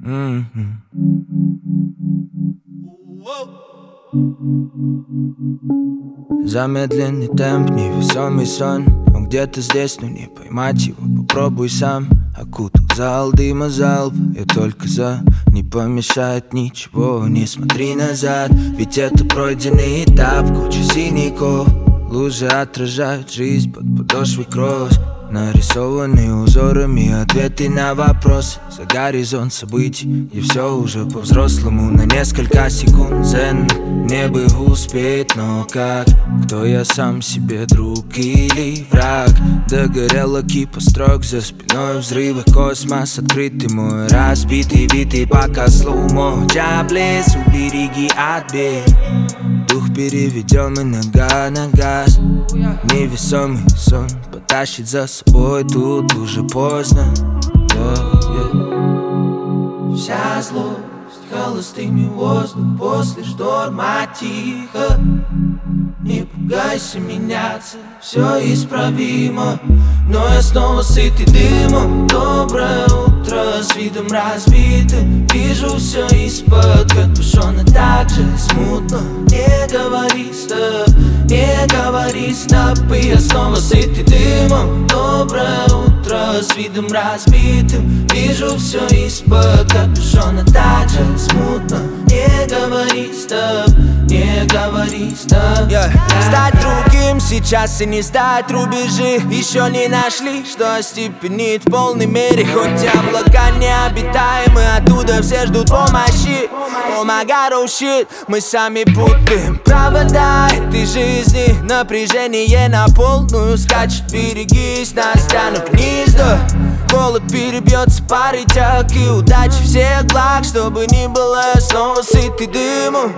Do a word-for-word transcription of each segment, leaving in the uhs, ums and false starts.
Mm-hmm. Замедленный темп, невесомый сон. Он где-то здесь, но не поймать его. Попробуй сам. Окутал зал дыма залп. Я только за, не помешает ничего. Не смотри назад, ведь это пройденный этап. Куча синяков, лужи отражают жизнь под подошвой кросс. Нарисованные узорами ответы на вопросы. За горизонт событий, где все уже по-взрослому. На несколько секунд цен мне бы успеть, но как? Кто я сам себе, друг или враг? Догорела кипа строк, за спиной взрывы, космос открытый мой. Разбитый вид и пока слоумо. Джаблес, убереги от бед. Дух переведем и нога на газ. Невесомый сон потащит за собой, тут уже поздно. yeah, yeah. Вся злость холостыми воздух после шторма тихо. Не пугайся меняться, все исправимо. Но я снова сытый дымом. Доброе утро с видом разбитым. Вижу все из-под капюшона так же смутно. Не говори стоп, не говори стоп. И я снова сытый дымом. Доброе утро с видом разбитым. Вижу все из-под капюшона так же смутно. Не говори стоп, не говори стоп. yeah. Стать другим сейчас и не стать рубежи. Еще не нашли, что остепенит в полной мере. Хоть облака необитаемы, оттуда все ждут помощи. Oh my god, oh shit, мы сами путаем провода этой жизни. Напряжение на полную скачет, берегись, нас тянут вниз, да. Голод перебьется парой тяг и удачи всех благ. Чтобы ни было, я снова сытый дымом.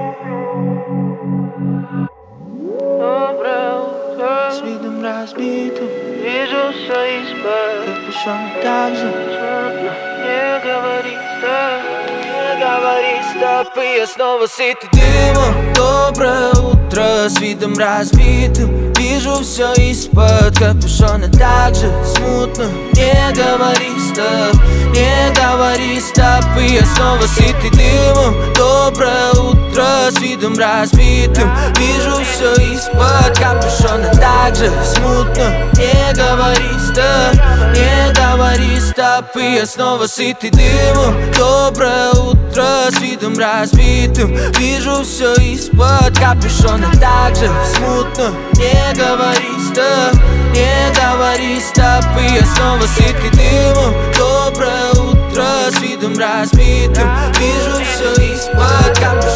Доброе утро с видом разбитым. Вижу все из-под капюшона так же смутно. Не говори стоп, не говори стоп. И я снова сытый дымом. Доброе утро с видом разбитым. Вижу все из-под капюшона так же смутно. Не говори стоп, не говори стоп. И я снова сытый дымом. Доброе утро с видом разбитым. Вижу все из-под капюшона так же смутно. Не говори стоп, не говори стоп. И я снова сытый дымом. Доброе утро с видом разбитым. Вижу все из-под капюшона так же смутно. Не говори стоп, не говори стоп. И я снова сытый дымом. Доброе утро с видом разбитым. Вижу все из-под капюшона.